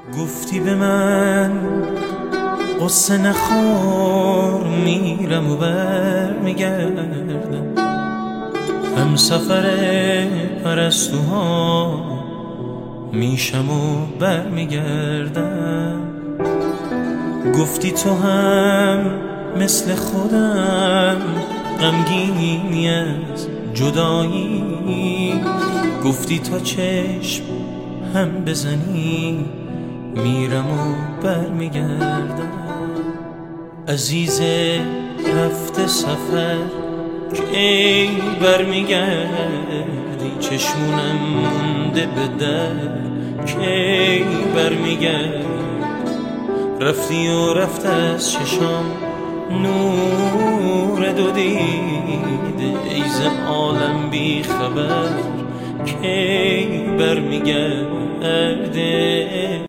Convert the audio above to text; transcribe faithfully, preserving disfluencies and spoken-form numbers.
گفتی به من قصه نخور، میرم و بر میگردم، هم سفر پرستوها میشم و بر میگردم. گفتی تو هم مثل خودم غمگینی از جدایی، گفتی تا چشم هم بزنی میرم و بر میگردم. عزیز رفته سفر که ای بر میگردی، چشمونم مونده به در که ای بر میگردی. رفتی و رفت از چشام نور دو دیده، ای ز عالم بی خبر که ای بر میگرده.